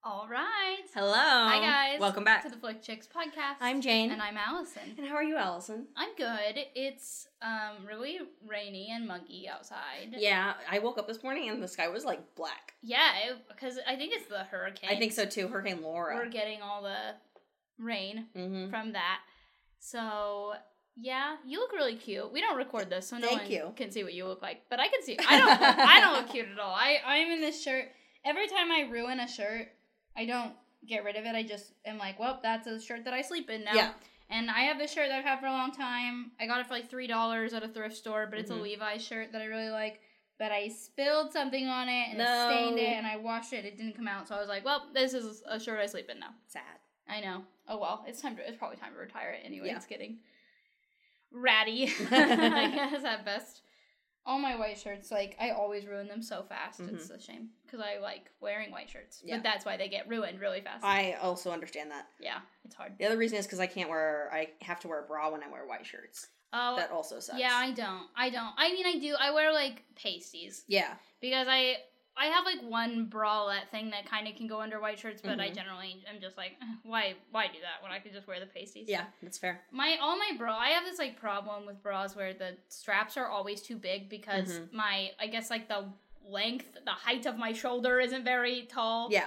All right. Hello. Hi, guys. Welcome back to the Flick Chicks podcast. I'm Jane. And I'm Allison. And how are you, Allison? I'm good. It's really rainy and muggy outside. Yeah, I woke up this morning and the sky was like black. Yeah, because I think it's the hurricane. I think so too, Hurricane Laura. We're getting all the rain from that. So, yeah, you look really cute. We don't record this, so no one can see what you look like. But I can see. I don't look cute at all. I'm in this shirt. Every time I ruin a shirt, I don't get rid of it. I just am like, well, that's a shirt that I sleep in now. Yeah. And I have this shirt that I've had for a long time. I got it for like $3 at a thrift store, but it's a Levi's shirt that I really like. But I spilled something on it, and it stained it, and I washed it. It didn't come out, so I was like, well, this is a shirt I sleep in now. Sad. I know. Oh, well, it's probably time to retire it anyway. Yeah. It's getting ratty, I guess, at best. All my white shirts, like, I always ruin them so fast. It's a shame. Because I like wearing white shirts. Yeah. But that's why they get ruined really fast. I also understand that. Yeah, it's hard. The other reason is because I have to wear a bra when I wear white shirts. Oh. That also sucks. Yeah, I don't. I mean, I do. I wear, like, pasties. Yeah. Because I have, like, one bralette thing that kind of can go under white shirts, but I generally am just like, why do that when I could just wear the pasties? Yeah, that's fair. I have this, like, problem with bras where the straps are always too big because I guess, like, the height of my shoulder isn't very tall. Yeah.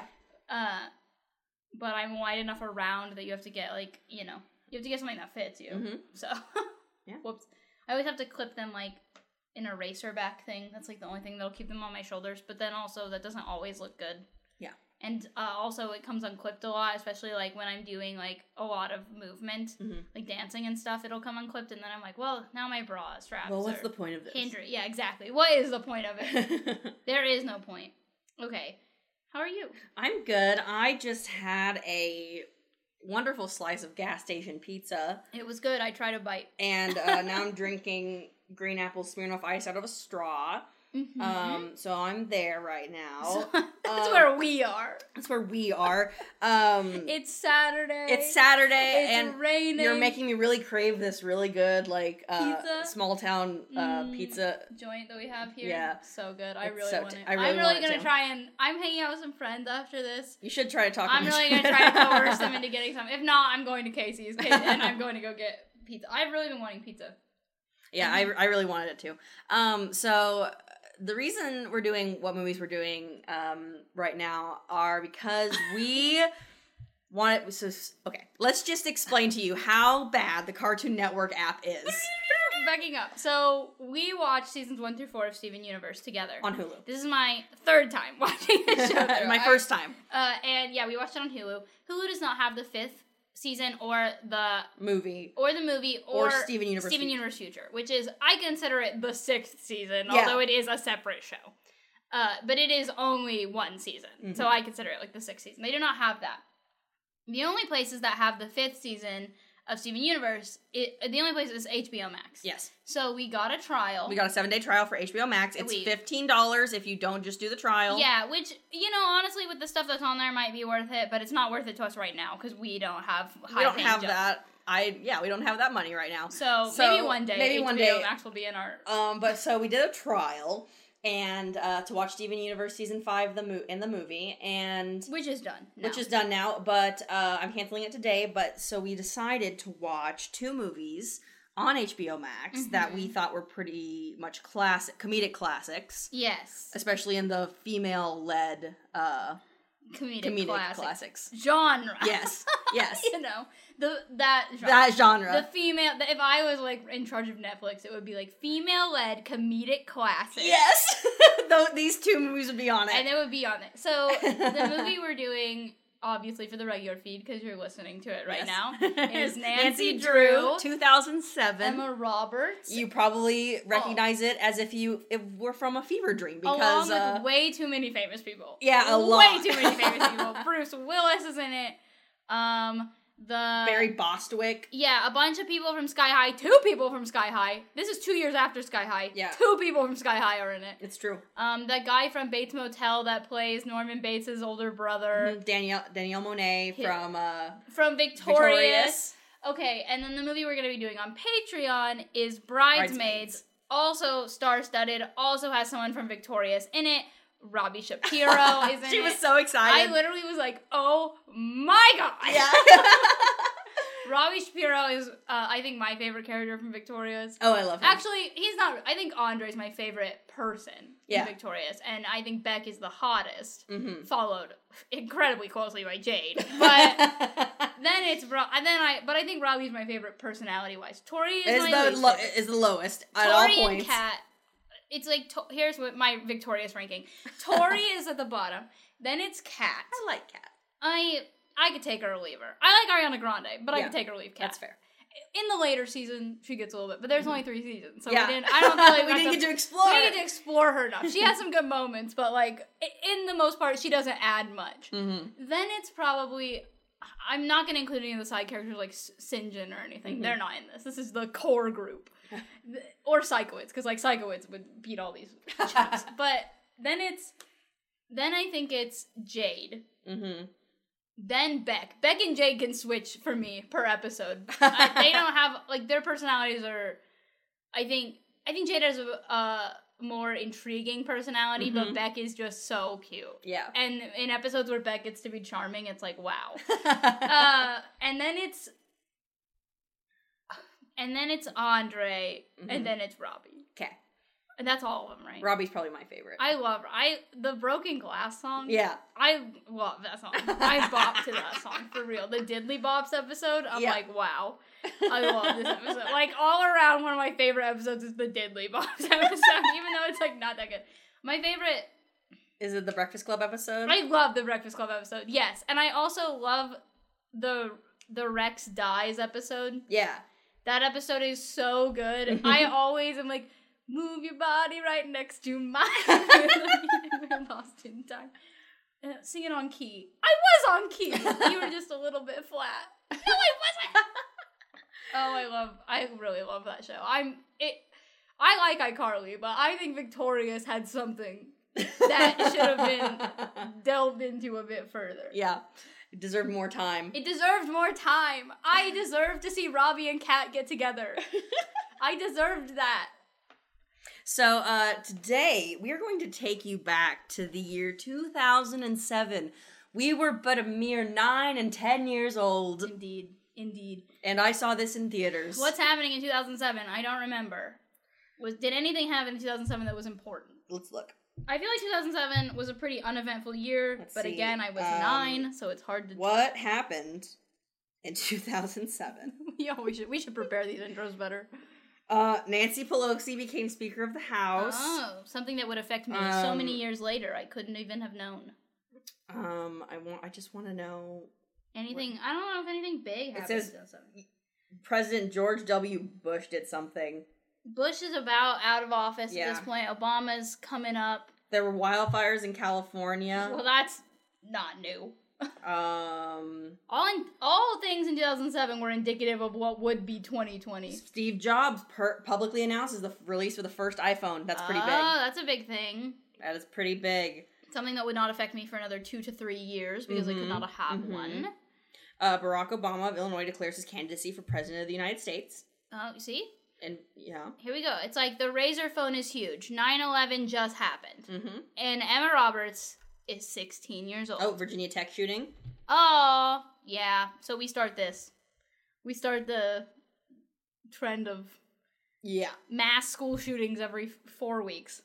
But I'm wide enough around that you have to get, like, you have to get something that fits you. Mm-hmm. So, yeah. Whoops. I always have to clip them, like, an eraser back thing. That's like the only thing that'll keep them on my shoulders. But then also that doesn't always look good. Yeah. And also it comes unclipped a lot, especially like when I'm doing like a lot of movement, like dancing and stuff. It'll come unclipped, and then I'm like, well, now my bra straps. Well, what's the point of this? Yeah, exactly. What is the point of it? There is no point. Okay. How are you? I'm good. I just had a wonderful slice of gas station pizza. It was good. I tried a bite. And now I'm drinking green apple Smirnoff Ice out of a straw. Mm-hmm. So I'm there right now. That's where we are. That's where we are. It's Saturday. It's raining. You're making me really crave this really good, like, small town pizza joint that we have here. Yeah. So good. I really want it. I'm really going to try and... I'm hanging out with some friends after this. You should try to talk I'm really going to try to coerce them into getting some. If not, I'm going to Casey's and I'm going to go get pizza. I've really been wanting pizza. Yeah, I really wanted it too. So the reason we're doing what movies we're doing right now are because we want it. So, okay, let's just explain to you how bad the Cartoon Network app is. Backing up. So we watched seasons 1 through 4 of Steven Universe together. On Hulu. This is my third time watching this show. My first time. And yeah, we watched it on Hulu. Hulu does not have the 5th season or the movie or Steven Universe Future, which is, I consider it the 6th season, although it is a separate show. But it is only one season, so I consider it like the 6th season. They do not have that. The only places that have the 5th season of Steven Universe, the only place is HBO Max. Yes. So we got a trial. We got a 7-day trial for HBO Max. It's $15 if you don't just do the trial. Yeah, which, honestly, with the stuff that's on there might be worth it, but it's not worth it to us right now because we don't have high. We don't have that. We don't have that money right now. So maybe one day HBO Max will be in our... But so we did a trial and to watch Steven Universe Season 5 in the movie, and... Which is done now. Which is done now, but I'm canceling it today, but so we decided to watch 2 movies on HBO Max that we thought were pretty much comedic classics. Yes. Especially in the female-led comedic classics. Genre. Yes. that genre. The female, if I was like in charge of Netflix, it would be like female-led comedic classics. Yes. These 2 movies would be on it. And it would be on it. So the movie we're doing, obviously for the regular feed, because you're listening to it right now, is Nancy Drew, 2007. Emma Roberts. You probably recognize it as if we're from A Fever Dream, because... Along with way too many famous people. Yeah, a lot. Way too many famous people. Bruce Willis is in it. Barry Bostwick. Yeah, a bunch of people from Sky High. 2 people from Sky High. This is 2 years after Sky High. Yeah. 2 people from Sky High are in it. It's true. That guy from Bates Motel that plays Norman Bates' older brother. Danielle Monet from Victorious. Okay, and then the movie we're going to be doing on Patreon is Bridesmaids. Also star-studded. Also has someone from Victorious in it. Robbie Shapiro is in She was so excited. I literally was like, oh my god. Yeah. Robbie Shapiro is, I think, my favorite character from Victorious. Oh, I love him. Actually, he's not. I think Andre's my favorite person in Victorious. And I think Beck is the hottest, followed incredibly closely by Jade. But then it's, but I think Robbie's my favorite personality-wise. Tori is is the lowest at Tori all points. And Kat, it's like, here's what my Victorious ranking. Tori is at the bottom. Then it's Kat. I like Kat. I could take her or leave her. I like Ariana Grande, but I could take her or leave Kat. That's fair. In the later season, she gets a little bit, but there's only 3 seasons, so I don't feel like we didn't get to explore. We didn't get to explore her enough. She has some good moments, but like in the most part, she doesn't add much. Then it's probably, I'm not going to include any of the side characters like Sinjin or anything. They're not in this. This is the core group, or Psychoids, because like Psychoids would beat all these chaps. But then I think it's Jade. Then Beck. Beck and Jade can switch for me per episode. They don't have, like, their personalities are, I think Jade has a more intriguing personality, but Beck is just so cute. Yeah. And in episodes where Beck gets to be charming, it's like, wow. And then it's Andre, and then it's Robbie. Okay. And that's all of them, right? Robbie's probably my favorite. I love the Broken Glass song. Yeah. I love that song. I bop to that song, for real. The Diddley Bops episode, I'm like, wow. I love this episode. Like, all around, one of my favorite episodes is the Diddley Bops episode, even though it's, like, not that good. My favorite... Is it the Breakfast Club episode? I love the Breakfast Club episode, yes. And I also love the Rex Dies episode. Yeah. That episode is so good. I always am like... Move your body right next to mine. We're lost in time. Sing it on key. I was on key. You were just a little bit flat. No, I wasn't. I really love that show. I like iCarly, but I think Victorious had something that should have been delved into a bit further. Yeah. It deserved more time. It deserved more time. I deserved to see Robbie and Kat get together. I deserved that. So, today, we are going to take you back to the year 2007. We were but a mere 9 and 10 years old. Indeed. And I saw this in theaters. What's happening in 2007? I don't remember. Did anything happen in 2007 that was important? Let's look. I feel like 2007 was a pretty uneventful year, but again, I was 9, so it's hard to... What happened in 2007? We should prepare these intros better. Nancy Pelosi became Speaker of the House. Oh, something that would affect me so many years later. I couldn't even have known. I just want to know anything. I don't know if anything big happened. It says President George W. Bush did something. Bush is about out of office at this point. Obama's coming up. There were wildfires in California. Well, that's not new. All things in 2007 were indicative of what would be 2020. Steve Jobs publicly announces the release of the first iPhone. That's pretty big. Oh, that's a big thing. That is pretty big. Something that would not affect me for another 2 to 3 years because I could not have one. Barack Obama of Illinois declares his candidacy for president of the United States. Oh, you see? And yeah. Here we go. It's like the Razr phone is huge. 9/11 just happened. And Emma Roberts is 16 years old. Oh, Virginia Tech shooting? Oh, yeah. So we start this. We start the trend of mass school shootings every 4 weeks.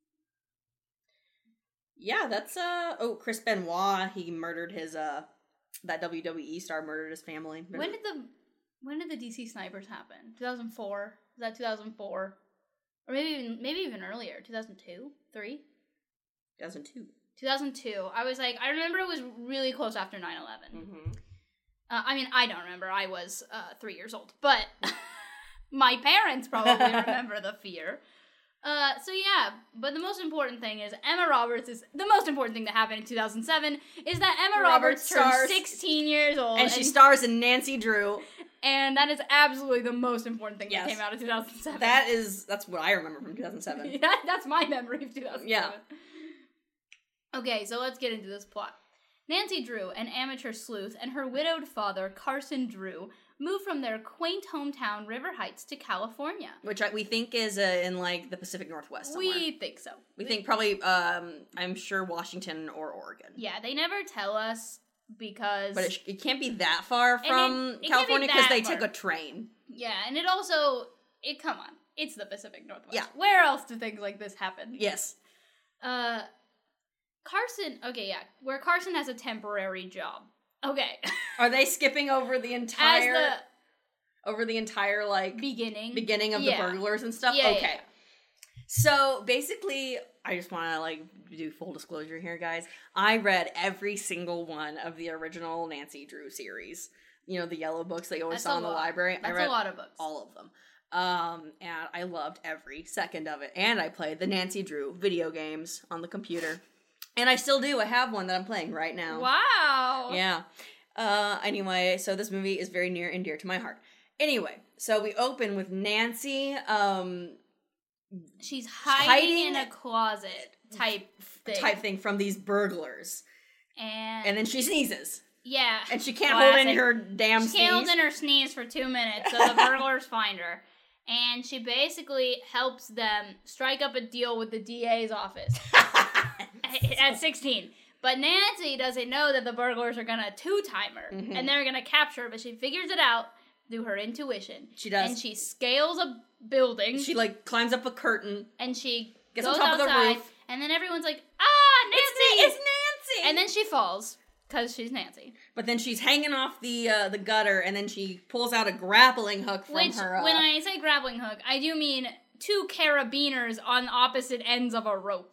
Yeah, that's Chris Benoit, he murdered his that WWE star murdered his family. When did the DC snipers happen? 2004? Was that 2004? Or maybe even earlier, 2002? 3? 2002. 2002. I was like, I remember it was really close after 9/11. I mean, I don't remember. I was 3 years old. But my parents probably remember the fear. So yeah, but the most important thing is Emma Roberts is... The most important thing that happened in 2007 is that Emma Roberts turned 16 years old. And she stars in Nancy Drew. And that is absolutely the most important thing that came out of 2007. That's what I remember from 2007. That's my memory of 2007. Yeah. Okay, so let's get into this plot. Nancy Drew, an amateur sleuth, and her widowed father, Carson Drew, move from their quaint hometown, River Heights, to California. Which we think is in, like, the Pacific Northwest somewhere. We think so. We think probably, I'm sure Washington or Oregon. Yeah, they never tell us because... But it can't be that far from California because they took a train. Yeah, and it also... come on. It's the Pacific Northwest. Yeah. Where else do things like this happen? Yes. Carson... Okay, yeah. Where Carson has a temporary job. Okay. Are they skipping over the entire... like... Beginning of the burglars and stuff? Yeah, okay. Yeah. So, basically, I just want to, like, do full disclosure here, guys. I read every single one of the original Nancy Drew series. You know, the yellow books that you always saw in the library. That's a lot of books. All of them. And I loved every second of it. And I played the Nancy Drew video games on the computer. And I still do. I have one that I'm playing right now. Wow. Yeah. Anyway, so this movie is very near and dear to my heart. Anyway, so we open with Nancy, she's hiding in a closet type thing from these burglars. And then she sneezes. Yeah. And she can't hold in her damn sneeze. She can't hold in her sneeze for 2 minutes, so the burglars find her. And she basically helps them strike up a deal with the DA's office at 16. But Nancy doesn't know that the burglars are going to two-time her. Mm-hmm. And they're going to capture her, but she figures it out through her intuition. She does. And she scales a building. She, like, climbs up a curtain. And she gets goes on top outside, of the roof. And then everyone's like, Nancy! It's Nancy! And then she falls. Because she's Nancy. But then she's hanging off the gutter, and then she pulls out a grappling hook from her... when I say grappling hook, I do mean 2 carabiners on opposite ends of a rope.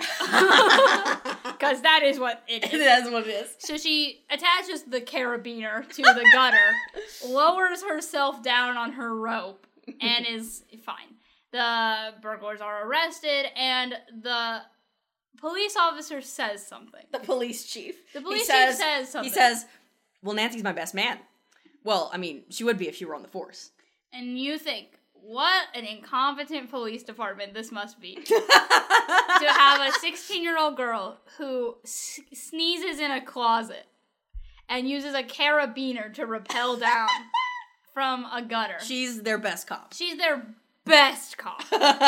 Because that is what it is. That's what it is. So she attaches the carabiner to the gutter, lowers herself down on her rope, and is fine. The burglars are arrested, and the... police officer says something. The police chief. The police chief says something. He says, well, Nancy's my best man. Well, I mean, she would be if she were on the force. And you think, what an incompetent police department this must be. To have a 16-year-old girl who sneezes in a closet and uses a carabiner to rappel down from a gutter. She's their best cop. She's their best cop.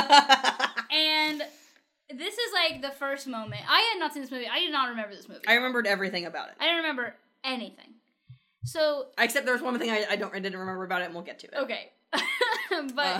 And... this is, like, the first moment. I had not seen this movie. I did not remember this movie. I remembered everything about it. I didn't remember anything. So... except there was one thing I didn't remember about it, and we'll get to it. Okay. But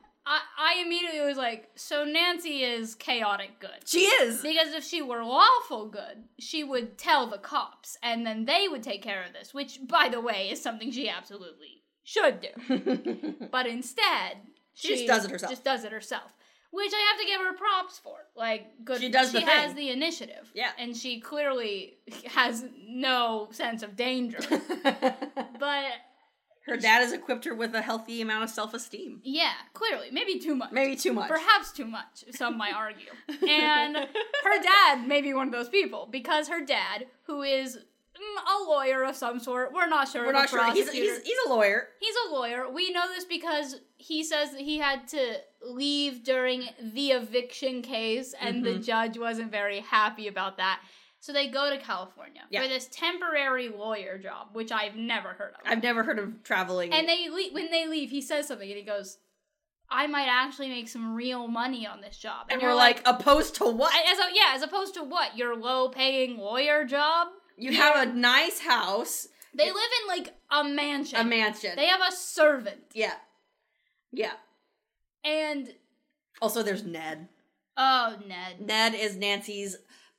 I immediately was like, so Nancy is chaotic good. She is! Because if she were lawful good, she would tell the cops, and then they would take care of this, which, by the way, is something she absolutely should do. But instead... she just does it herself. Just does it herself. Which I have to give her props for. Like, good. She does the thing. She has the initiative. Yeah. And she clearly has no sense of danger. But... her dad has equipped her with a healthy amount of self-esteem. Yeah, clearly. Maybe too much. Maybe too much. Perhaps too much, some might argue. And her dad may be one of those people. Because her dad, who is... a lawyer of some sort. We're not sure. We're not sure. He's a lawyer. He's a lawyer. We know this because he says that he had to leave during the eviction case, and the judge wasn't very happy about that. So they go to California for this temporary lawyer job, which I've never heard of. I've never heard of traveling. And when they leave, he says something, and he goes, I might actually make some real money on this job. And we're like, opposed to what? As opposed to what? Your low-paying lawyer job? You have a nice house. They live in, like, a mansion. A mansion. They have a servant. Yeah. Yeah. And... also, there's Ned. Oh, Ned. Ned is Nancy's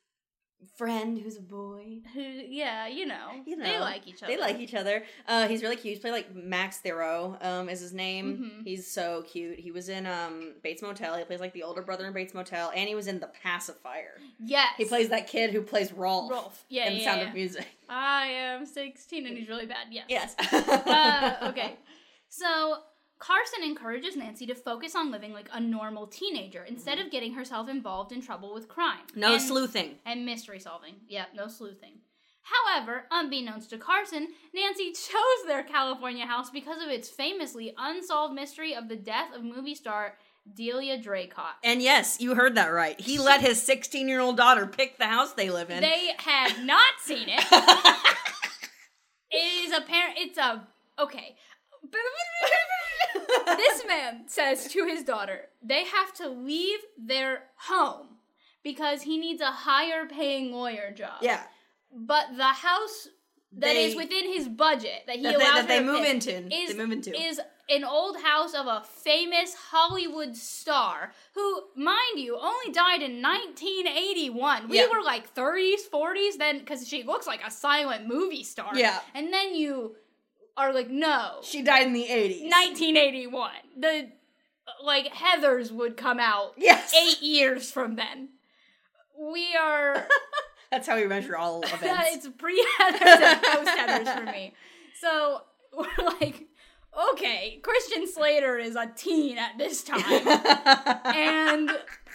friend who's a boy. Yeah, you know. They like each other. They like each other. He's really cute. He's played, like, Max Thiero, is his name. Mm-hmm. He's so cute. He was in Bates Motel. He plays, like, the older brother in Bates Motel. And he was in The Pacifier. Yes. He plays that kid who plays Rolf. Yeah, in Sound of Music. I am 16 and he's really bad. Yes. Okay. So... Carson encourages Nancy to focus on living like a normal teenager instead of getting herself involved in trouble with crime. No sleuthing. And mystery solving. Yep, no sleuthing. However, unbeknownst to Carson, Nancy chose their California house because of its famously unsolved mystery of the death of movie star Delia Draycott. And yes, you heard that right. He let his 16-year-old daughter pick the house they live in. They had not seen it. It is apparent. Okay. This man says to his daughter, they have to leave their home because he needs a higher paying lawyer job. Yeah. But the house that is within his budget that he allows they move into is an old house of a famous Hollywood star who, mind you, only died in 1981. We were like 30s, 40s then, because she looks like a silent movie star. Yeah. And then you are like, no. She died in the 80s. 1981. The, Heathers would come out 8 years from then. We are... That's how we measure all events. It's pre-Heathers and post-Heathers for me. So, we're like... Okay, Christian Slater is a teen at this time. and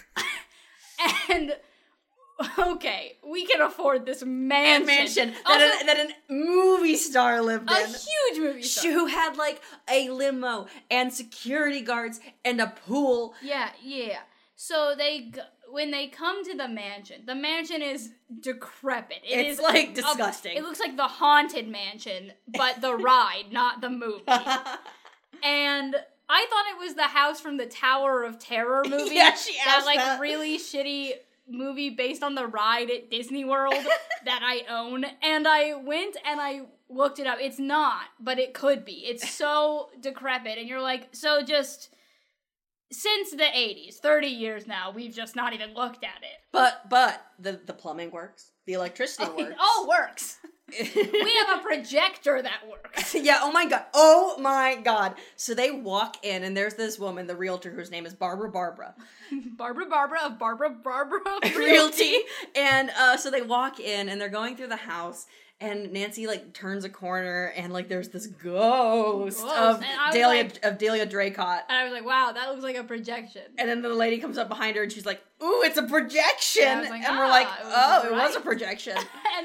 okay, we can afford this mansion. That a movie star lived in. A huge movie star. Who had, a limo and security guards and a pool. Yeah. So when they come to the mansion is decrepit. It's disgusting. It looks like the Haunted Mansion, but the ride, not the movie. And I thought it was the house from the Tower of Terror movie. Yeah, she asked that. Really shitty movie based on the ride at Disney World that I own. And I went and I looked it up. It's not, but it could be. It's so decrepit. And you're like, so just... Since the 80s, 30 years now, we've just not even looked at it. But the plumbing works. The electricity works. It all works. We have a projector that works. Yeah, oh my god. So they walk in, and there's this woman, the realtor, whose name is Barbara. Barbara of Barbara Realty. And so they walk in, and they're going through the house, and Nancy, turns a corner, and, there's this ghost of Delia Draycott. And I was like, wow, that looks like a projection. And then the lady comes up behind her, and she's like, ooh, it's a projection! Yeah, like, and we're like, it was a projection.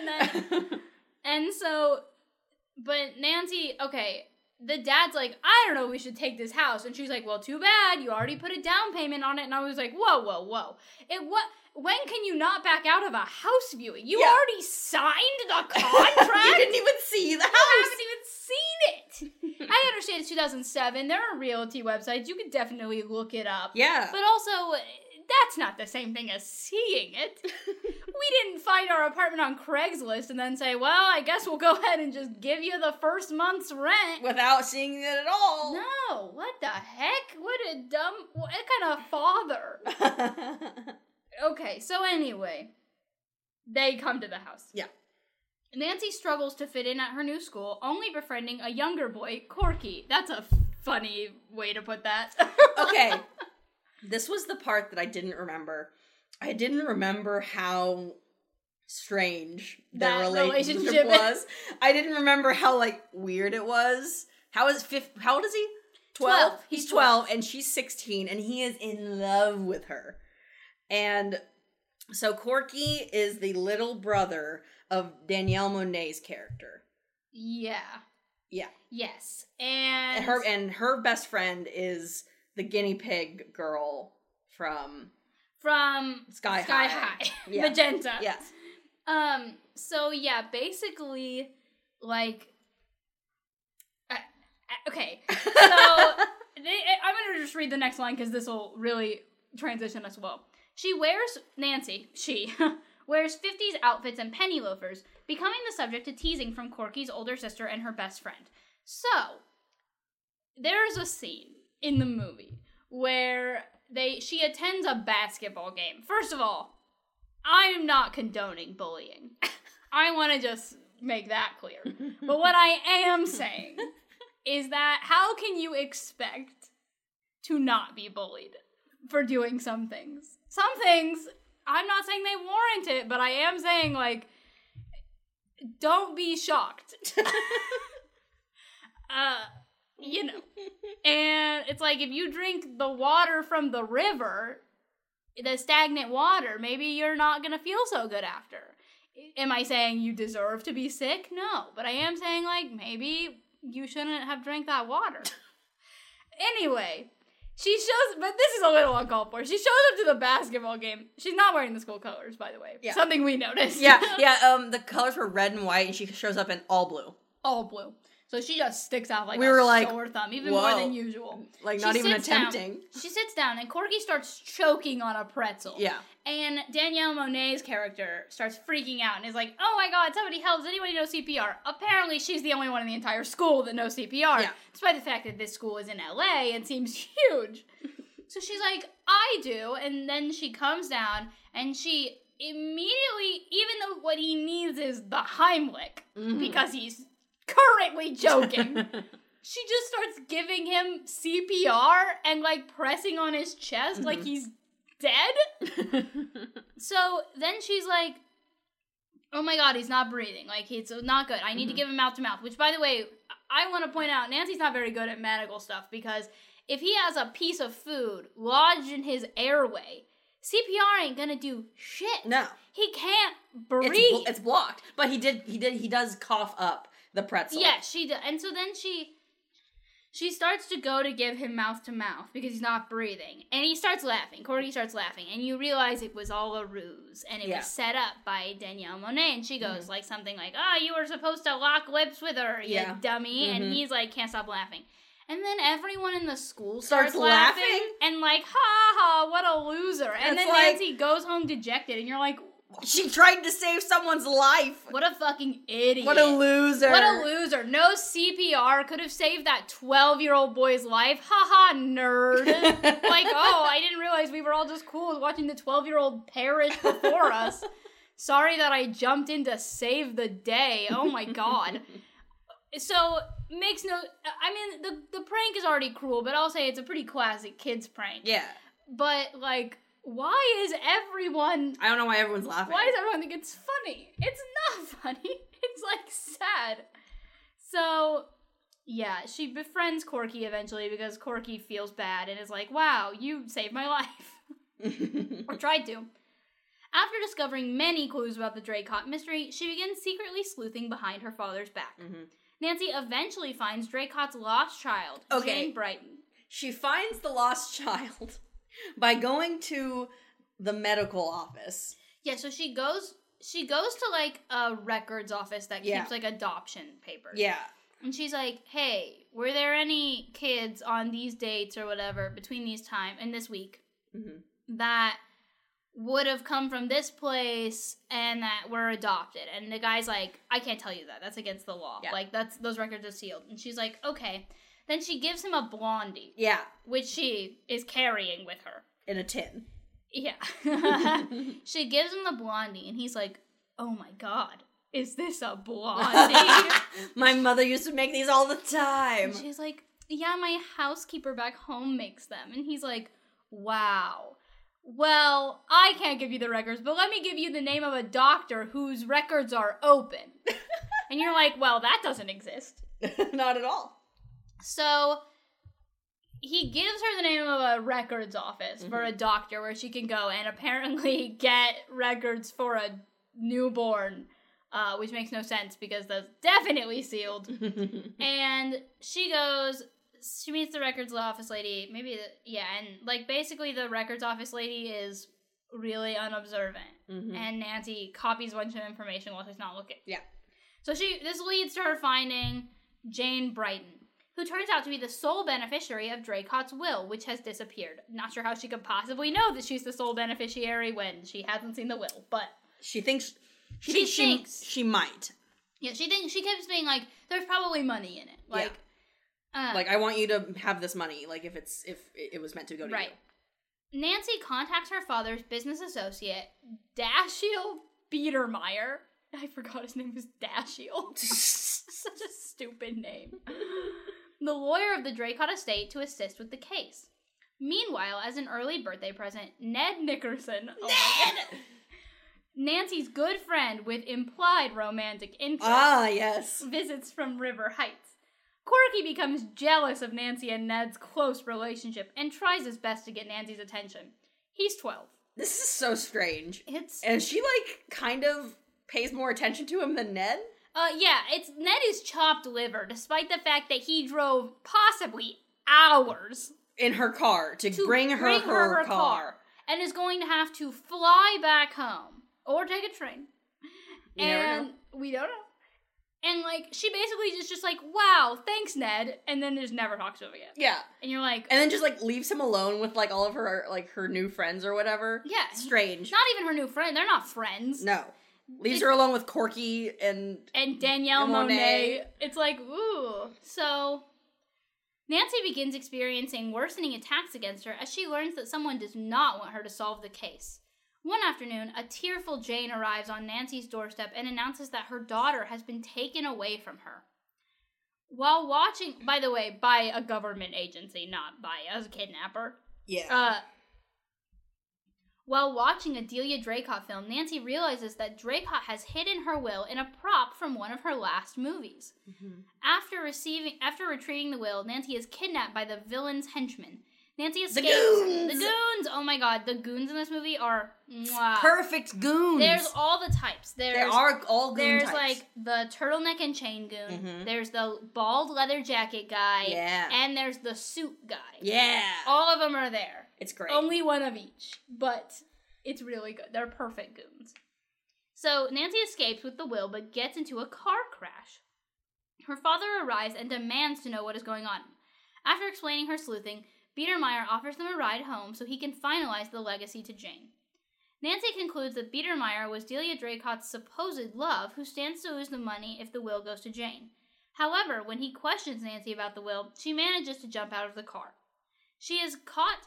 But Nancy, okay, the dad's like, I don't know, we should take this house. And she's like, well, too bad, you already put a down payment on it. And I was like, whoa. When can you not back out of a house viewing? You already signed the contract? You didn't even see the house. You haven't even seen it. I understand it's 2007. There are realty websites. You could definitely look it up. Yeah. But also, that's not the same thing as seeing it. We didn't find our apartment on Craigslist and then say, well, I guess we'll go ahead and just give you the first month's rent. Without seeing it at all. No. What the heck? What kind of father? Okay, so anyway, they come to the house. Yeah. Nancy struggles to fit in at her new school, only befriending a younger boy, Corky. That's a funny way to put that. Okay. This was the part that I didn't remember. I didn't remember how strange their relationship was. I didn't remember how, weird it was. How old is he? 12? He's 12, and she's 16, and he is in love with her. And so Corky is the little brother of Danielle Monet's character. Yeah. Yes. And her best friend is the guinea pig girl from Sky High. Yeah. Magenta. Yes. So yeah, basically, okay. So I'm gonna just read the next line because this will really transition us well. Nancy wears 50s outfits and penny loafers, becoming the subject of teasing from Corky's older sister and her best friend. So, there's a scene in the movie where she attends a basketball game. First of all, I'm not condoning bullying. I want to just make that clear. But what I am saying is that how can you expect to not be bullied for doing some things? Some things, I'm not saying they warrant it, but I am saying, don't be shocked. And it's like, if you drink the water from the river, the stagnant water, maybe you're not gonna feel so good after. Am I saying you deserve to be sick? No. But I am saying, maybe you shouldn't have drank that water. Anyway, but this is a little uncalled for. She shows up to the basketball game. She's not wearing the school colors, by the way. Yeah. Something we noticed. Yeah. The colors were red and white, and she shows up in all blue. All blue. So she just sticks out like sore thumb, even whoa. more than usual. Like, not even attempting. She sits down, and Corky starts choking on a pretzel. Yeah. And Danielle Monet's character starts freaking out and is like, oh my god, somebody help, does anybody know CPR? Apparently, she's the only one in the entire school that knows CPR, despite the fact that this school is in LA and seems huge. So she's like, I do, and then she comes down, and she immediately, even though what he needs is the Heimlich, because he's currently joking, she just starts giving him CPR and, like, pressing on his chest like he's dead. So then she's like, oh my god, he's not breathing. Like, it's not good. I need to give him mouth to mouth. Which, by the way, I want to point out, Nancy's not very good at medical stuff, because if he has a piece of food lodged in his airway, CPR ain't gonna do shit. No. He can't breathe. It's blocked. But he does cough up the pretzel. Yeah, she does. And so then she starts to go to give him mouth to mouth because he's not breathing. And he starts laughing. Corky starts laughing. And you realize it was all a ruse. And it was set up by Danielle Monet. And she goes like something like, you were supposed to lock lips with her, you dummy. And he's like, can't stop laughing. And then everyone in the school starts laughing. And like, ha ha, what a loser. And then Nancy goes home dejected. And you're like, she tried to save someone's life. What a fucking idiot. What a loser. What a loser. No CPR could have saved that 12-year-old boy's life. Ha ha, nerd. Like, I didn't realize we were all just cool with watching the 12-year-old perish before us. Sorry that I jumped in to save the day. Oh my god. So, makes no... I mean, the prank is already cruel, but I'll say it's a pretty classic kids prank. Yeah. But, like... Why is everyone... I don't know why everyone's laughing. Why does everyone think it's funny? It's not funny. It's, like, sad. So, yeah, she befriends Corky eventually because Corky feels bad and is like, wow, you saved my life. Or tried to. After discovering many clues about the Draycott mystery, she begins secretly sleuthing behind her father's back. Nancy eventually finds Draycott's lost child, Jane Brighton. She finds the lost child... by going to the medical office. Yeah, so she goes to, like, a records office that keeps, like, adoption papers. Yeah. And she's like, hey, were there any kids on these dates or whatever, between these time, and this week, that would have come from this place and that were adopted? And the guy's like, I can't tell you that. That's against the law. Yeah. Like, those records are sealed. And she's like, okay. Then she gives him a Blondie. Yeah. Which she is carrying with her. In a tin. Yeah. She gives him the Blondie, and he's like, oh my god, is this a Blondie? My mother used to make these all the time. And she's like, yeah, my housekeeper back home makes them. And he's like, wow. Well, I can't give you the records, but let me give you the name of a doctor whose records are open. And you're like, well, that doesn't exist. Not at all. So, he gives her the name of a records office for a doctor where she can go and apparently get records for a newborn, which makes no sense because that's definitely sealed. And she meets the records office lady, and, like, basically the records office lady is really unobservant. And Nancy copies a bunch of information while she's not looking. Yeah. So this leads to her finding Jane Brighton, who turns out to be the sole beneficiary of Draycott's will, which has disappeared. Not sure how she could possibly know that she's the sole beneficiary when she hasn't seen the will, but... She thinks she might. Yeah, she keeps being like, there's probably money in it. Like, I want you to have this money, like, if it was meant to go to you. Nancy contacts her father's business associate, Dashiell Biedermeier. I forgot his name was Dashiell. Such a stupid name. The lawyer of the Draycott estate, to assist with the case. Meanwhile, as an early birthday present, Ned Nickerson, Nancy's good friend with implied romantic interest, visits from River Heights. Corky becomes jealous of Nancy and Ned's close relationship and tries his best to get Nancy's attention. He's 12. This is so strange. And she, like, kind of pays more attention to him than Ned? Ned is chopped liver, despite the fact that he drove possibly hours in her car to bring her car, and is going to have to fly back home or take a train. We don't know. And, like, she basically is just like, wow, thanks, Ned. And then just never talks to him again. Yeah. And you're like... And then just, like, leaves him alone with, like, all of her, like, her new friends or whatever. Yeah. Strange. Not even her new friend. They're not friends. No. Leaves her alone with Corky and Danielle Monet. It's like, ooh. So, Nancy begins experiencing worsening attacks against her as she learns that someone does not want her to solve the case. One afternoon, a tearful Jane arrives on Nancy's doorstep and announces that her daughter has been taken away from her. While watching, by the way, by a government agency, not by a kidnapper. Yeah. While watching a Delia Draycott film, Nancy realizes that Draycott has hidden her will in a prop from one of her last movies. Mm-hmm. After retrieving the will, Nancy is kidnapped by the villain's henchmen. Nancy escapes. The goons! Oh my god, the goons in this movie are perfect goons. There's all the types. There are all goon types. There's like the turtleneck and chain goon. Mm-hmm. There's the bald leather jacket guy. Yeah. And there's the suit guy. Yeah. All of them are there. It's great. Only one of each, but it's really good. They're perfect goons. So Nancy escapes with the will, but gets into a car crash. Her father arrives and demands to know what is going on. After explaining her sleuthing, Biedermeier offers them a ride home so he can finalize the legacy to Jane. Nancy concludes that Biedermeier was Delia Draycott's supposed love who stands to lose the money if the will goes to Jane. However, when he questions Nancy about the will, she manages to jump out of the car. She is caught...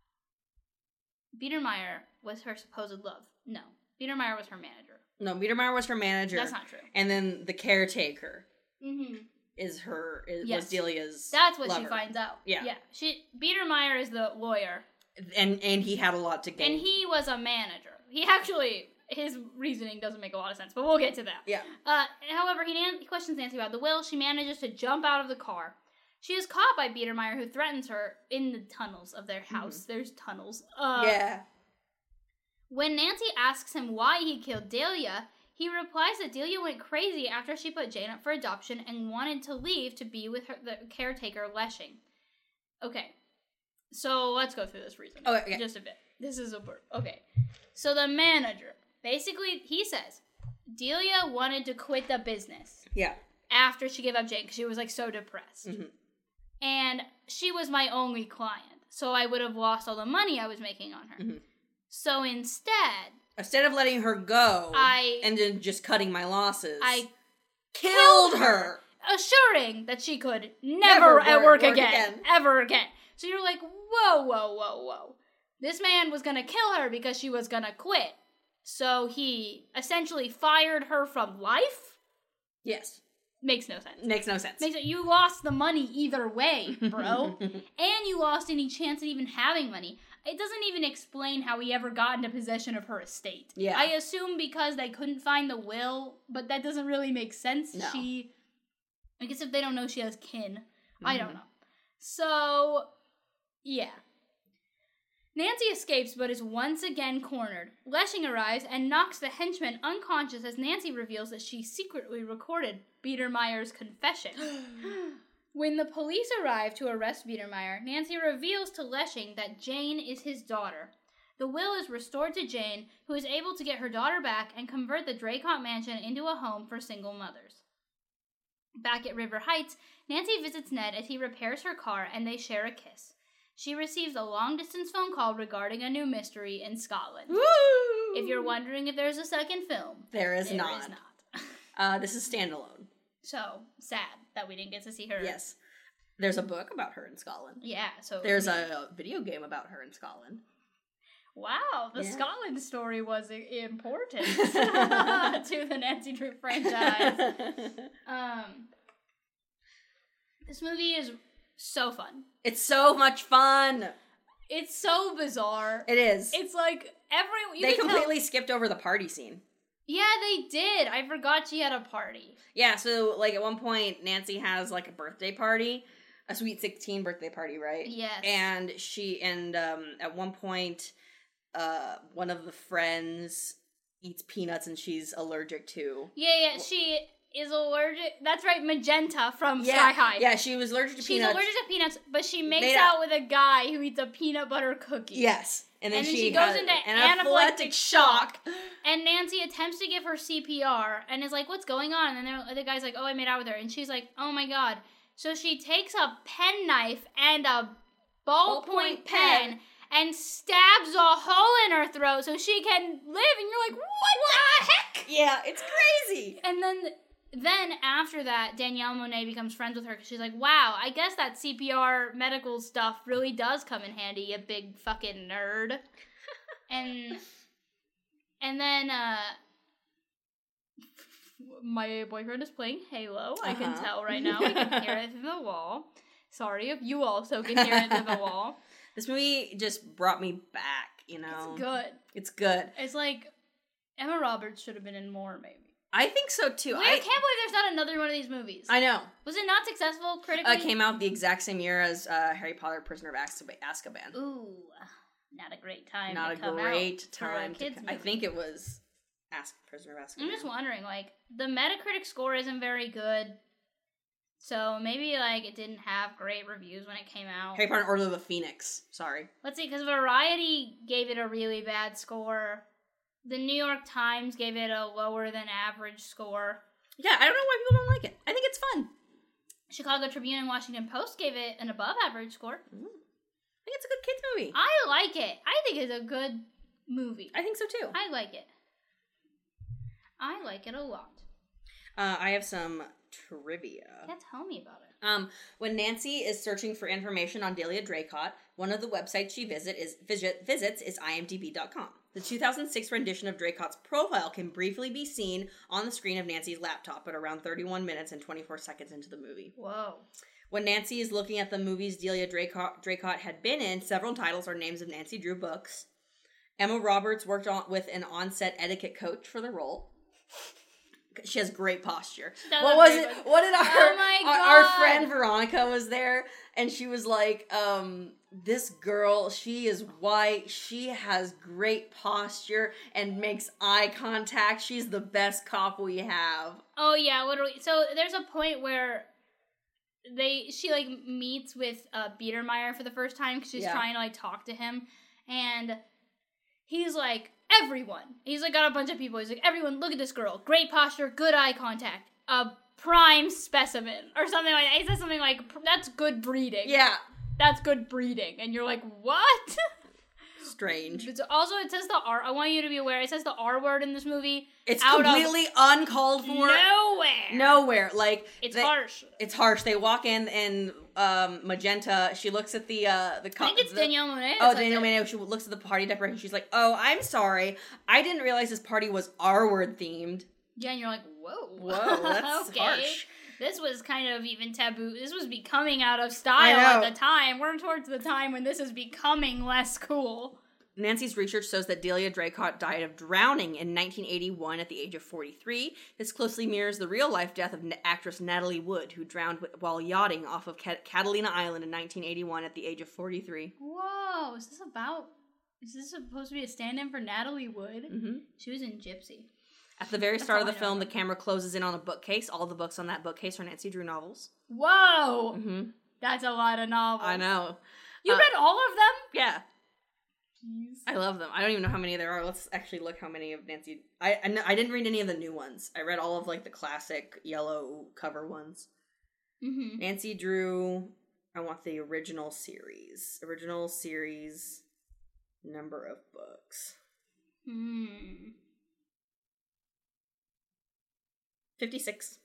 Biedermeier was her supposed love. No, Biedermeier was her manager. No, Biedermeier was her manager. That's not true. And then the caretaker. Mm-hmm. Was Delia's That's what lover. She finds out. Yeah. Biedermeier is the lawyer. And he had a lot to gain. And he was a manager. His reasoning doesn't make a lot of sense, but we'll get to that. Yeah. However, he questions Nancy about the will. She manages to jump out of the car. She is caught by Biedermeier, who threatens her in the tunnels of their house. Mm-hmm. There's tunnels. Yeah. When Nancy asks him why he killed Delia, he replies that Delia went crazy after she put Jane up for adoption and wanted to leave to be with the caretaker, Leshing. Okay, so let's go through this reason. Okay. Just a bit. This is a burp. Okay, so the manager, basically, he says, Delia wanted to quit the business. Yeah. After she gave up Jane, because she was, like, so depressed. Mm-hmm. And she was my only client, so I would have lost all the money I was making on her. Mm-hmm. So instead of letting her go and then just cutting my losses, I killed her, assuring that she could never work again. Ever again. So you're like, whoa. This man was going to kill her because she was going to quit. So he essentially fired her from life? Yes. Makes no sense. Makes no sense. You lost the money either way, bro. And you lost any chance at even having money. It doesn't even explain how he ever got into possession of her estate. Yeah. I assume because they couldn't find the will, but that doesn't really make sense. No. I guess if they don't know she has kin. Mm-hmm. I don't know. So, yeah. Nancy escapes but is once again cornered. Leshing arrives and knocks the henchman unconscious as Nancy reveals that she secretly recorded Biedermeier's confession. When the police arrive to arrest Biedermeier, Nancy reveals to Leshing that Jane is his daughter. The will is restored to Jane, who is able to get her daughter back and convert the Draycott mansion into a home for single mothers. Back at River Heights, Nancy visits Ned as he repairs her car and they share a kiss. She receives a long-distance phone call regarding a new mystery in Scotland. Woo! If you're wondering if there's a second film, there is not. This is standalone. So, sad that we didn't get to see her. Yes. There's a book about her in Scotland. Yeah, so... There's a video game about her in Scotland. Wow, the Scotland story was important to the Nancy Drew franchise. This movie is so fun. It's so much fun. It's so bizarre. It is. It's like they completely skipped over the party scene. Yeah, they did. I forgot she had a party. Yeah, so like at one point Nancy has like a birthday party, a Sweet 16 birthday party, right? Yes. And at one point one of the friends eats peanuts and she's allergic to. Yeah, is allergic. That's right, Magenta from Sky High. Yeah, she was allergic to peanuts. She's allergic to peanuts, but she makes out with a guy who eats a peanut butter cookie. Yes. And then she goes into anaphylactic shock. And Nancy attempts to give her CPR and is like, what's going on? And then the guy's like, oh, I made out with her. And she's like, oh my God. So she takes a penknife and a ballpoint pen and stabs a hole in her throat so she can live. And you're like, what the heck? Yeah, it's crazy. And then after that, Danielle Monáe becomes friends with her because she's like, wow, I guess that CPR medical stuff really does come in handy, you big fucking nerd. and then my boyfriend is playing Halo. I can tell right now. I can hear it through the wall. Sorry if you also can hear it through the wall. This movie just brought me back, you know. It's good. It's good. It's like Emma Roberts should have been in more, maybe. I think so too. I can't believe there's not another one of these movies. I know. Was it not successful critically? It came out the exact same year as Harry Potter: Prisoner of Azkaban. Ooh, not a great time. Not to a come great out time. For a kids movie. I think it was Prisoner of Azkaban. I'm just wondering, like, the Metacritic score isn't very good, so maybe like it didn't have great reviews when it came out. Harry Potter and Order of the Phoenix. Sorry. Let's see, because Variety gave it a really bad score. The New York Times gave it a lower than average score. Yeah, I don't know why people don't like it. I think it's fun. Chicago Tribune and Washington Post gave it an above average score. I think it's a good kids movie. I like it. I think it's a good movie. I think so too. I like it. I like it a lot. I have some trivia. Yeah, tell me about it. When Nancy is searching for information on Delia Draycott, one of the websites she visits is imdb.com. The 2006 rendition of Draycott's profile can briefly be seen on the screen of Nancy's laptop at around 31 minutes and 24 seconds into the movie. Whoa. When Nancy is looking at the movies Delia Draycott had been in, several titles are names of Nancy Drew books. Emma Roberts worked with an on-set etiquette coach for the role. She has great posture. What was it? What did our friend Veronica was there, and she was like, this girl, she is white, she has great posture and makes eye contact. She's the best cop we have. Oh yeah, literally. So there's a point where she like meets with Biedermeier for the first time because she's trying to like talk to him, and he's like, everyone. He's like got a bunch of people. He's like, everyone, look at this girl. Great posture, good eye contact. A prime specimen. Or something like that. He says something like, that's good breeding. Yeah. That's good breeding. And you're like, what? Strange. Also, it says the R. I want you to be aware. It says the R word in this movie. It's completely uncalled for. Nowhere. Like it's harsh. It's harsh. They walk in and Magenta. She looks at the. I think it's Danielle Monáe. Oh, Danielle Monáe. She looks at the party decoration. She's like, "Oh, I'm sorry. I didn't realize this party was R word themed." Yeah, and you're like, "Whoa, that's okay. harsh." This was kind of even taboo. This was becoming out of style at the time. We're towards the time when this is becoming less cool. Nancy's research shows that Delia Draycott died of drowning in 1981 at the age of 43. This closely mirrors the real-life death of actress Natalie Wood, who drowned while yachting off of Catalina Island in 1981 at the age of 43. Whoa, is this supposed to be a stand-in for Natalie Wood? Mm-hmm. She was in Gypsy. At the very start of the film, the camera closes in on a bookcase. All the books on that bookcase are Nancy Drew novels. Whoa! Mm-hmm. That's a lot of novels. I know. You read all of them? Yeah. Jeez. I love them. I don't even know how many there are. Let's actually look how many of Nancy... I didn't read any of the new ones. I read all of like the classic yellow cover ones. Mm-hmm. Nancy Drew... I want the original series. Original series number of books. 56.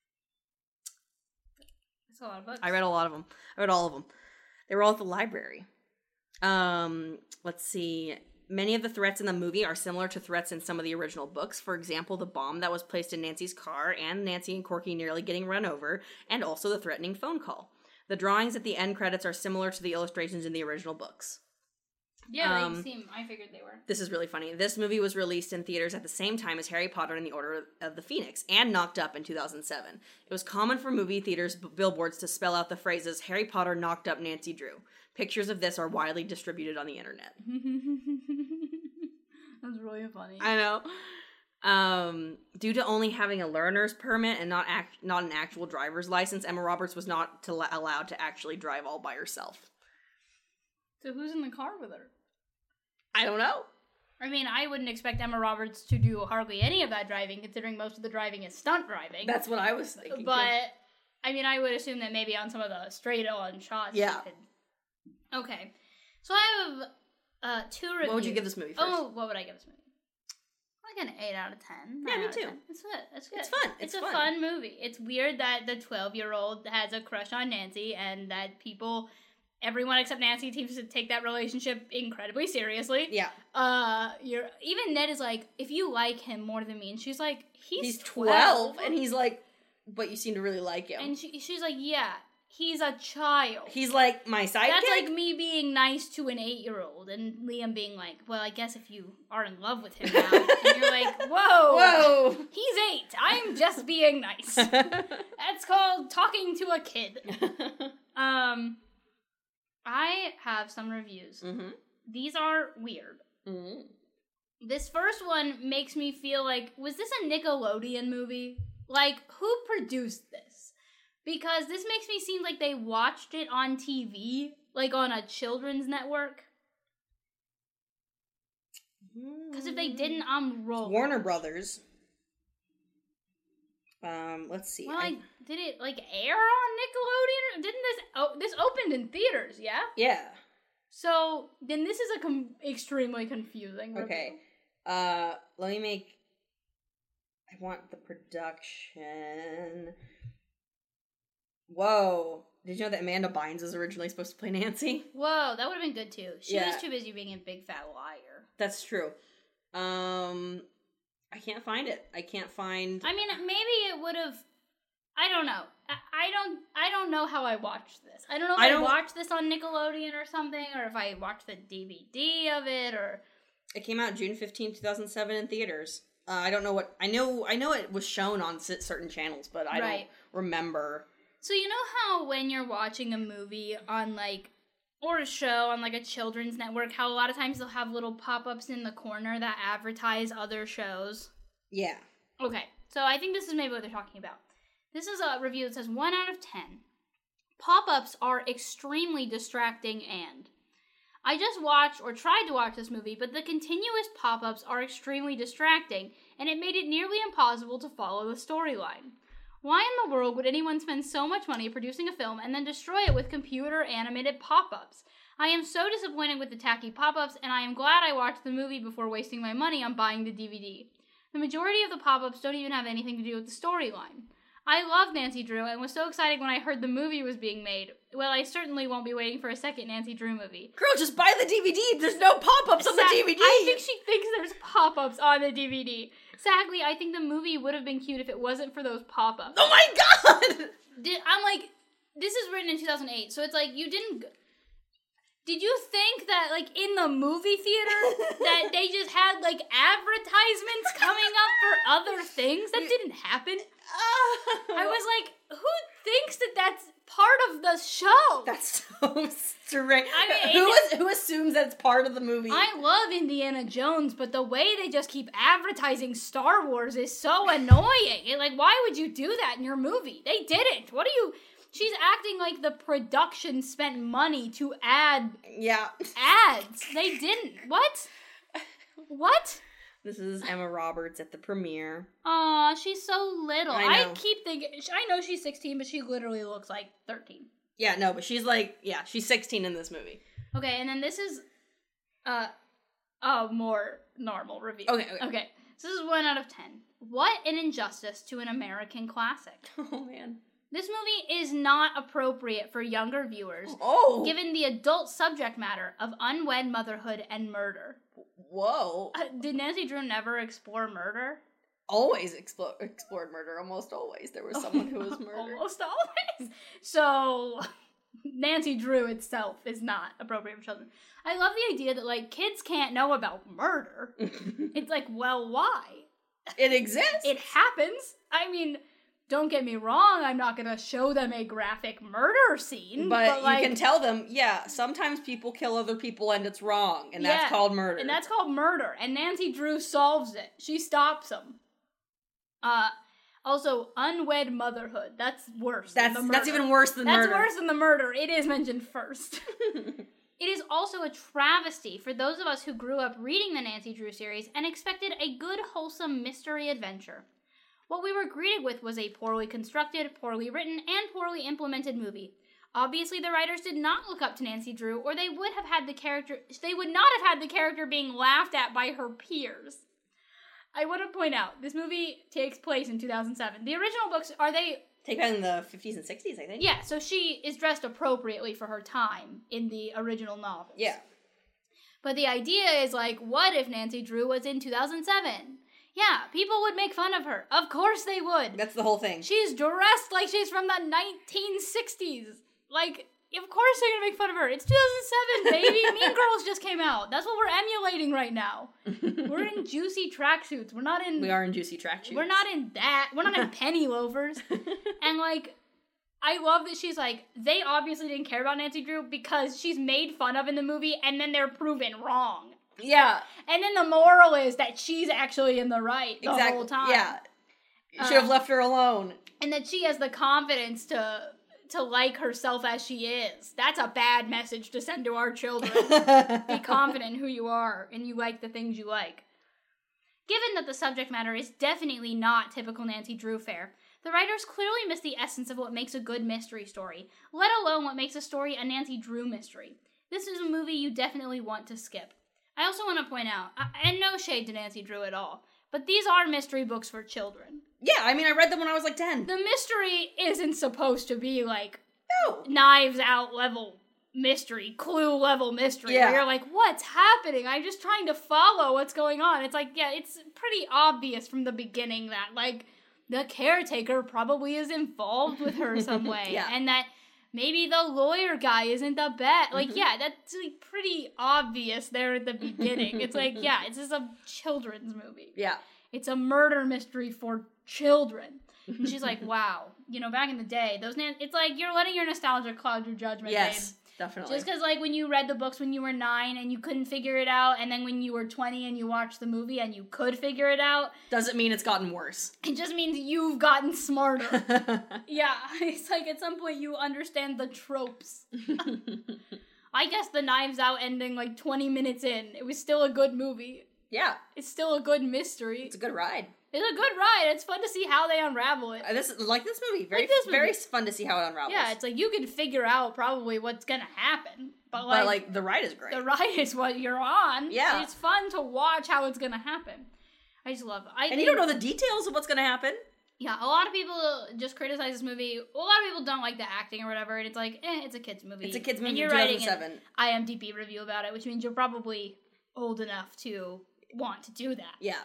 That's a lot of books. I read a lot of them. I read all of them. They were all at the library. Let's see. Many of the threats in the movie are similar to threats in some of the original books. For example, the bomb that was placed in Nancy's car and Nancy and Corky nearly getting run over, and also the threatening phone call. The drawings at the end credits are similar to the illustrations in the original books. Yeah, I figured they were. This is really funny. This movie was released in theaters at the same time as Harry Potter and the Order of the Phoenix, and knocked up in 2007. It was common for movie theaters' billboards to spell out the phrases, Harry Potter knocked up Nancy Drew. Pictures of this are widely distributed on the internet. That's really funny. I know. Due to only having a learner's permit and not an actual driver's license, Emma Roberts was not allowed to actually drive all by herself. So who's in the car with her? I don't know. I mean, I wouldn't expect Emma Roberts to do hardly any of that driving, considering most of the driving is stunt driving. That's what I was thinking. But, I mean, I would assume that maybe on some of the straight-on shots. Yeah. Okay. So I have 2 reviews. What would you give this movie first? Oh, what would I give this movie? Like an 8 out of 10. Yeah, me too. It's good. It's good. It's fun. It's a fun movie. It's weird that the 12-year-old has a crush on Nancy and that everyone except Nancy seems to take that relationship incredibly seriously. Yeah. Even Ned is like, if you like him more than me, and she's like, he's 12, and he's like, but you seem to really like him. And she's like, yeah, he's a child. He's like my sidekick. That's like me being nice to an 8-year-old, and Liam being like, well, I guess if you are in love with him now, and you're like, whoa, he's 8. I'm just being nice. That's called talking to a kid. I have some reviews. Mm-hmm. These are weird. Mm-hmm. This first one makes me feel like, was this a Nickelodeon movie? Like, who produced this? Because this makes me seem like they watched it on TV, like on a children's network. Because if they didn't, I'm wrong. Warner Brothers. Let's see. Well, did it like air on Nickelodeon? Didn't this opened in theaters? Yeah. Yeah. So then this is extremely confusing. Okay. Let me make. I want the production. Whoa! Did you know that Amanda Bynes was originally supposed to play Nancy? Whoa, that would have been good too. She was too busy being a big fat liar. That's true. I can't find it. I mean, maybe it would have. I don't know. I don't know how I watched this. I don't know if I watched this on Nickelodeon or something, or if I watched the DVD of it, or. It came out June 15, 2007 in theaters. I don't know what. I know it was shown on certain channels, but I don't remember. So you know how when you're watching a movie on or a show on a children's network, how a lot of times they'll have little pop-ups in the corner that advertise other shows? Yeah. Okay, so I think this is maybe what they're talking about. This is a review that says 1 out of 10. Pop-ups are extremely distracting and... I just watched or tried to watch this movie, but the continuous pop-ups are extremely distracting, and it made it nearly impossible to follow the storyline. Why in the world would anyone spend so much money producing a film and then destroy it with computer-animated pop-ups? I am so disappointed with the tacky pop-ups, and I am glad I watched the movie before wasting my money on buying the DVD. The majority of the pop-ups don't even have anything to do with the storyline. I love Nancy Drew and was so excited when I heard the movie was being made. Well, I certainly won't be waiting for a second Nancy Drew movie. Girl, just buy the DVD. There's no pop-ups on the DVD. I think she thinks there's pop-ups on the DVD. Sadly, I think the movie would have been cute if it wasn't for those pop-ups. Oh my god! I'm like, this is written in 2008, so it's like, you didn't... Did you think that, in the movie theater, that they just had, advertisements coming up for other things? That didn't happen. I was like, who thinks that that's part of the show? That's so strange. I mean, who assumes that it's part of the movie? I love Indiana Jones, but the way they just keep advertising Star Wars is so annoying. Why would you do that in your movie? They didn't. What are you... She's acting like the production spent money to add ads. They didn't. What? What? This is Emma Roberts at the premiere. Aw, she's so little. I keep thinking... I know she's 16, but she literally looks like 13. Yeah, no, but she's she's 16 in this movie. Okay, and then this is a more normal review. Okay. So this is 1 out of 10. What an injustice to an American classic. Oh, man. This movie is not appropriate for younger viewers, given the adult subject matter of unwed motherhood and murder. Whoa. Did Nancy Drew never explore murder? Always explored murder. Almost always. There was someone who was murdered. Almost always. So, Nancy Drew itself is not appropriate for children. I love the idea that, kids can't know about murder. It's well, why? It exists. It happens. I mean... don't get me wrong, I'm not gonna show them a graphic murder scene. But like, you can tell them, sometimes people kill other people and it's wrong. And that's called murder. And that's called murder. And Nancy Drew solves it. She stops them. Also, unwed motherhood. That's worse than the murder. That's even worse than murder. That's worse than the murder. It is mentioned first. It is also a travesty for those of us who grew up reading the Nancy Drew series and expected a good, wholesome mystery adventure. What we were greeted with was a poorly constructed, poorly written, and poorly implemented movie. Obviously, the writers did not look up to Nancy Drew, or they would not have had the character being laughed at by her peers. I want to point out, this movie takes place in 2007. The original books, take place in the 50s and 60s, I think. Yeah, so she is dressed appropriately for her time in the original novels. Yeah. But the idea is, like, what if Nancy Drew was in 2007? Yeah, people would make fun of her. Of course they would. That's the whole thing. She's dressed like she's from the 1960s. Like, of course they're gonna make fun of her. It's 2007, baby. Mean Girls just came out. That's what we're emulating right now. We're in juicy tracksuits. We are in juicy tracksuits. We're not in that. We're not in penny loafers. And, like, I love that she's like, they obviously didn't care about Nancy Drew because she's made fun of in the movie and then they're proven wrong. Yeah. And then the moral is that she's actually in the right the whole time. Yeah. You should have left her alone. And that she has the confidence to like herself as she is. That's a bad message to send to our children. Be confident in who you are and you like the things you like. Given that the subject matter is definitely not typical Nancy Drew fare, the writers clearly missed the essence of what makes a good mystery story, let alone what makes a story a Nancy Drew mystery. This is a movie you definitely want to skip. I also want to point out, and no shade to Nancy Drew at all, but these are mystery books for children. Yeah, I mean, I read them when I was like 10. The mystery isn't supposed to be like Knives Out level mystery, Clue level mystery, where you're like, what's happening? I'm just trying to follow what's going on. It's like, it's pretty obvious from the beginning that, like, the caretaker probably is involved with her some way, and that maybe the lawyer guy isn't the best. Like, that's like pretty obvious there at the beginning. It's like, it's just a children's movie. Yeah. It's a murder mystery for children. And she's like, wow. You know, back in the day, it's like you're letting your nostalgia cloud your judgment, yes, babe. Definitely. Just because, like, when you read the books when you were 9 and you couldn't figure it out, and then when you were 20 and you watched the movie and you could figure it out... doesn't mean it's gotten worse. It just means you've gotten smarter. Yeah, it's like at some point you understand the tropes. I guess the Knives Out ending, like, 20 minutes in, it was still a good movie. Yeah. It's still a good mystery. It's a good ride. It's a good ride. It's fun to see how they unravel it. This movie. Very fun to see how it unravels. Yeah, it's like you can figure out probably what's gonna happen. But the ride is great. The ride is what you're on. Yeah. It's fun to watch how it's gonna happen. I just love it. And you don't know the details of what's gonna happen. Yeah, a lot of people just criticize this movie. A lot of people don't like the acting or whatever, and it's like, it's a kid's movie. It's a kid's movie and you're from 2007. Writing an IMDb review about it, which means you're probably old enough to want to do that. Yeah.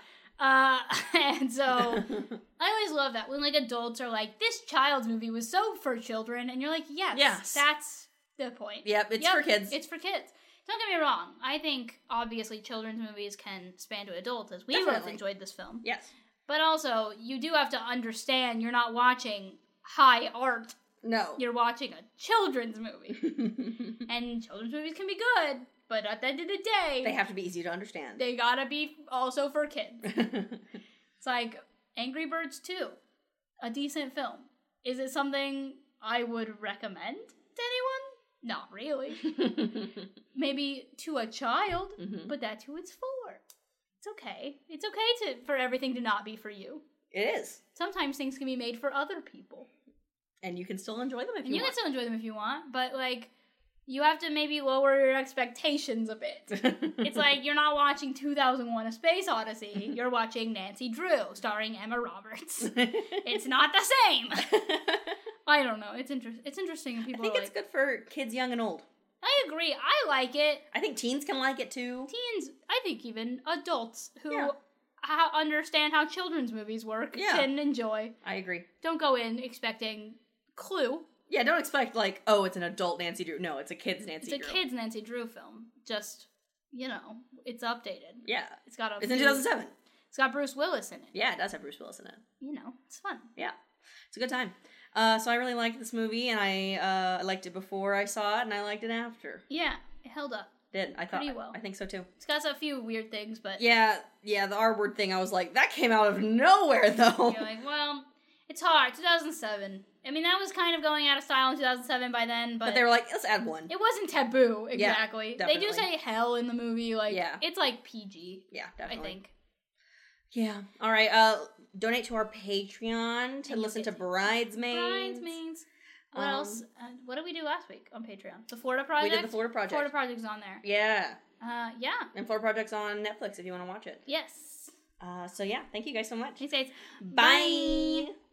And so I always love that when, like, adults are like, this child's movie was so for children, and you're like, yes. That's the point. Yep, it's for kids. It's for kids. Don't get me wrong. I think, obviously, children's movies can span to adults, as we Definitely. both enjoyed this film. Yes. But also, you do have to understand you're not watching high art. No. You're watching a children's movie. And children's movies can be good. But at the end of the day... they have to be easy to understand. They gotta be also for kids. It's like Angry Birds 2. A decent film. Is it something I would recommend to anyone? Not really. Maybe to a child, but that's who it's for. It's okay. It's okay for everything to not be for you. It is. Sometimes things can be made for other people. And you can still enjoy them if you want. You can still enjoy them if you want, but, like... you have to maybe lower your expectations a bit. It's like you're not watching 2001: A Space Odyssey. You're watching Nancy Drew, starring Emma Roberts. It's not the same. I don't know. It's interesting. And people I think it's good for kids young and old. I agree. I like it. I think teens can like it too. Teens, I think even adults who understand how children's movies work can enjoy. I agree. Don't go in expecting Clue. Yeah, don't expect, like, oh, it's an adult Nancy Drew. No, it's a kid's Nancy Drew. It's a kid's Nancy Drew film. Just, it's updated. Yeah. It's in 2007. It's got Bruce Willis in it. Yeah, it does have Bruce Willis in it. It's fun. Yeah. It's a good time. So I really liked this movie, and I liked it before I saw it, and I liked it after. Yeah, it held up. I thought pretty well. I think so too. It's got a few weird things, but yeah, the R word thing. I was like, that came out of nowhere, though. You're like, well, it's hard. 2007. I mean, that was kind of going out of style in 2007 by then, but they were like, let's add one. It wasn't taboo exactly. Yeah, they do say hell in the movie, like it's like PG. Yeah, definitely. I think. Yeah. All right. Donate to our Patreon to listen to Bridesmaids. What else? What did we do last week on Patreon? The Florida Project? We did the Florida Project. Florida Project's on there. Yeah. Yeah. And Florida Project's on Netflix if you want to watch it. Yes. So yeah, thank you guys so much. Thanks, guys. Bye.